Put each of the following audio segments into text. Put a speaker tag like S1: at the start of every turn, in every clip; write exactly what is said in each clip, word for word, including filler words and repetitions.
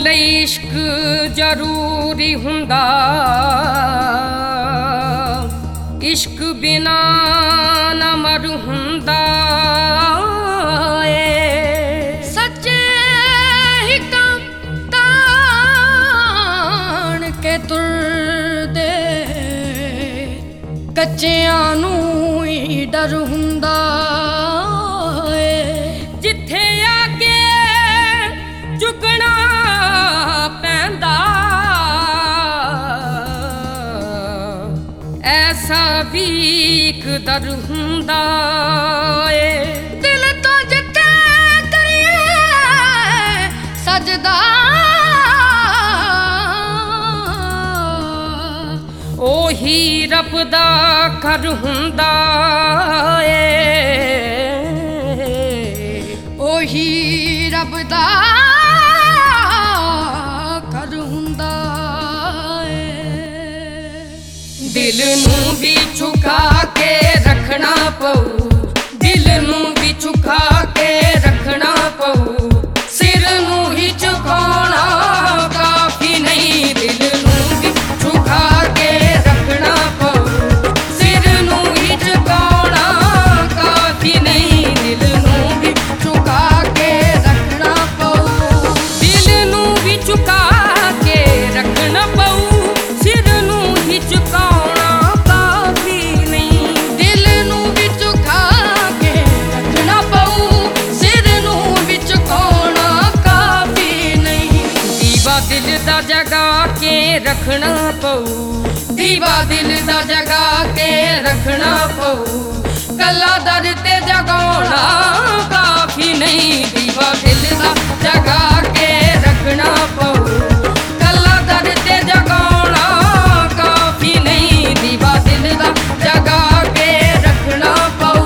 S1: ਲਈ ਇਸ਼ਕ ਜ਼ਰੂਰੀ ਹੁੰਦਾ, ਇਸ਼ਕ ਬਿਨਾ ਨਾ ਮਰ ਹੁੰਦਾ ਏ।
S2: ਸੱਚੇ ਹੀ ਕੰਮ ਤਾਣ ਕੇ ਤੁਰਦੇ, ਕੱਚਿਆਂ ਨੂੰ ਹੀ ਡਰ ਹੁੰਦਾ ਏ।
S1: ਜਿੱਥੇ ਆ ਕੇ ਝੁਕਣਾ ਪੈਂਦਾ, ਐਸਾ ਵੀ ਇੱਕ ਦਰ ਹੁੰਦਾ ਏ।
S2: ਦਿਲ ਤੋਂ ਜਿੱਥੇ ਕਰੀਏ ਸਜਦਾ,
S1: ਉਹੀ ਰੱਬ ਦਾ ਘਰ ਹੁੰਦਾ ਏ।
S2: ਉਹੀ ਰੱਬ ਦਾ ਘਰ ਹੁੰਦਾ ਏ।
S1: ਦਿਲ ਨੂੰ ਵੀ ਝੁਕਾ ਕੇ ਰੱਖਣਾ ਪਊ, ਦਿਲ ਨੂੰ ਵੀ ਝੁਕਾ ਕੇ ਰੱਖਣਾ ਪਊ। ਸਿਰ ਨੂੰ ਹੀ ਝੁਕਾਉਣਾ ਕਾਫੀ ਨਹੀਂ, ਦਿਲ ਨੂੰ ਵੀ ਝੁਕਾ ਕੇ ਰੱਖਣਾ ਪਊ। ਸਿਰ ਨੂੰ ਹੀ ਝੁਕਾਉਣਾ ਕਾਫੀ ਨਹੀਂ, ਦਿਲ ਨੂੰ ਵੀ ਝੁਕਾ ਕੇ ਰੱਖਣਾ ਪਊ। ਦਿਲ ਨੂੰ ਵੀ ਝੁਕਾ ਕੇ ਰੱਖਣਾ ਪਊ, ਸਿਰ ਨੂੰ ਹੀ ਝੁਕਾਉਣਾ ਕਾਫੀ ਨਹੀਂ।
S2: ਦਿਲ ਨੂੰ ਵੀ ਝੁਕਾ ਕੇ ਰੱਖਣਾ ਪਊ, ਸਿਰ ਨੂੰ ਵੀ ਝੁਕਾਉਣਾ ਕਾਫੀ ਨਹੀਂ।
S1: ਦੀਵਾ ਦਿਲ ਦਾ ਜਗਾ ਕੇ ਰੱਖਣਾ ਪਊ, ਦੀਵਾ ਦਿਲ ਦਾ ਜਗਾ ਕੇ ਰੱਖਣਾ ਪਊ। ਕੱਲਾ ਦਰ ਤੇ ਜਗਾਉਣਾ ਕਾਫੀ ਨਹੀਂ, ਦੀਵਾ ਦਿਲ ਦਾ ਜਗਾ ਕੇ ਰੱਖਣਾ ਪਊ। ਕੱਲਾ ਦਰ ਤੇ ਜਗਾਉਣਾ ਕਾਫੀ ਨਹੀਂ, ਦੀਵਾ ਦਿਲ ਦਾ ਜਗਾ ਕੇ ਰੱਖਣਾ ਪਊ।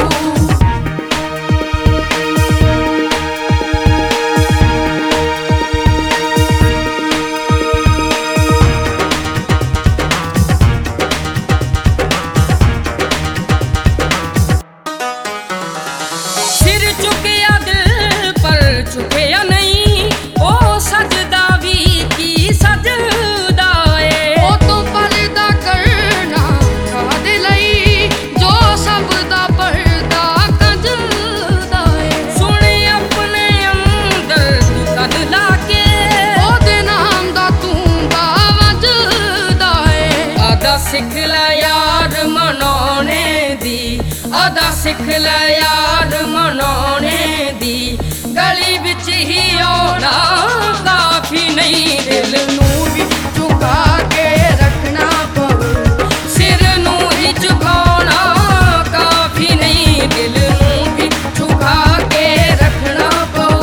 S1: ਸਿਰ ਝੁਕਿਆ ਦਿਲ ਪਰ ਝੁਕਿਆ ਨਹੀਂ, ਉਹ ਸਜਦਾ ਵੀ ਕੀ ਸਜਦਾ ਏ।
S2: ਉਹ ਤੋਂ ਪਰਦਾ ਕਰਨਾ ਕਾਹਦੇ ਲਈ, ਜੋ ਸਭ ਦਾ ਪਰਦਾ ਕੱਢਦਾ ਏ।
S1: ਸੁਣ ਆਪਣੇ ਅੰਦਰ ਤੂੰ ਕੰਨ ਲਾ ਕੇ,
S2: ਉਹਦੇ ਨਾਮ ਦਾ ਤੂੰ ਵੱਜਦਾ ਏ।
S1: ਆਦਾ ਸਿੱਖ ਲੈ ਯਾਰ ਮਨਾਉਣੇ ਦੀ, ਆਦਾ ਸਿੱਖ ਲੈ ਯਾਰ ਮਨਾਉਣੇ ਦੀ। ਗਲੀ ਵਿੱਚ ਹੀ ਆਉਣਾ ਕਾਫੀ ਨਹੀਂ, ਦਿਲ ਨੂੰ ਵੀ ਝੁਕਾ ਕੇ ਰੱਖਣਾ ਪਊ। ਸਿਰ ਨੂੰ ਹੀ ਝੁਕਾਉਣਾ ਕਾਫੀ ਨਹੀਂ, ਦਿਲ ਨੂੰ ਵੀ ਝੁਕਾ ਕੇ ਰੱਖਣਾ ਪਊ।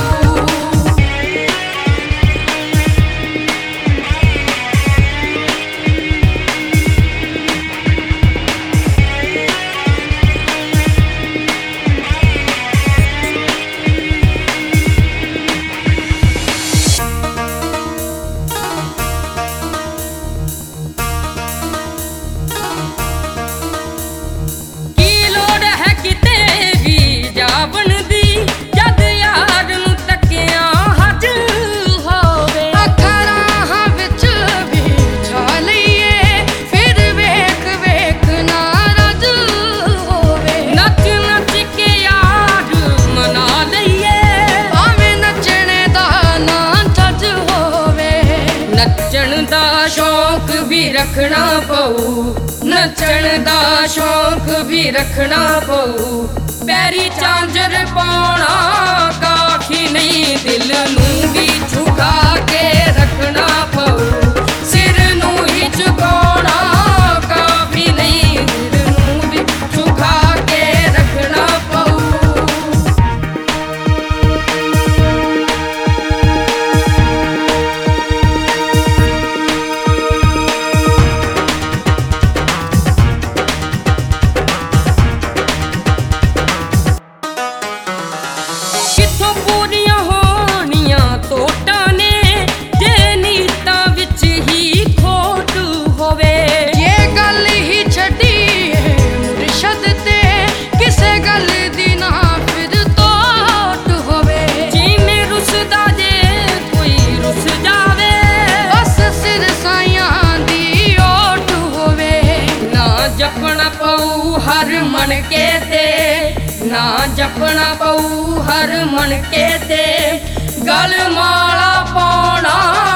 S1: ਕੀ ਲੋੜ ਹੈ ਕਿਤੇ ਵੀ ਜਾਵਣ ਦੀ, ਜਦ ਯਾਰ ਨੂੰ ਤੱਕਿਆ ਹੱਜ ਹੋਵੇ।
S2: ਅੱਖਰਾਂ ਵਿੱਚ ਵੀ ਛਾ ਲਈਏ, ਫਿਰ ਵੇਖ ਵੇਖ ਨਾ ਰਜ ਹੋਵੇ।
S1: ਨੱਚ ਨੱਚ ਕੇ ਯਾਰ ਮਨਾ ਲਈਏ,
S2: ਭਾਵੇਂ ਨੱਚਣੇ ਦਾ ਨਾ ਚੱਜ ਹੋਵੇ।
S1: ਨੱਚਣ ਦਾ ਸ਼ੌਂਕ ਵੀ ਰੱਖਣਾ ਪਊ, ਨੱਚਣ ਦਾ ਸ਼ੌਂਕ ਵੀ ਰੱਖਣਾ ਪਊ। ਪੈਰੀ ਝਾਂਜਰ ਪਾਉਣਾ ਕਾਫੀ ਨਹੀਂ, ਦਿਲ ਨੂੰ ਵੀ ਝੁਕਾ ਕੇ ਰੱਖਣਾ ਪਊ। ਸਿਰ ਨੂੰ ਹੀ ਝੁਕਾਉਣਾ ਕਾਫੀ ਨਹੀਂ, ਦਿਲ ਨੂੰ ਵੀ ਝੁਕਾ ਕੇ ਰੱਖਣਾ ਪਊ। ਕਿੱਥੋਂ ਪੂਰੀਆਂ ਹੋਣੀਆਂ ਤੋਟਾਂ ਨੇ, ਜੇ ਨੀ ਮਨ ਕੇ ਤੇ ਨਾ ਜਪਣਾ ਪਊ ਹਰ ਮਨ ਕੇ ਤੇ ਗਲ ਮਾਲਾ ਪਾਉਣਾ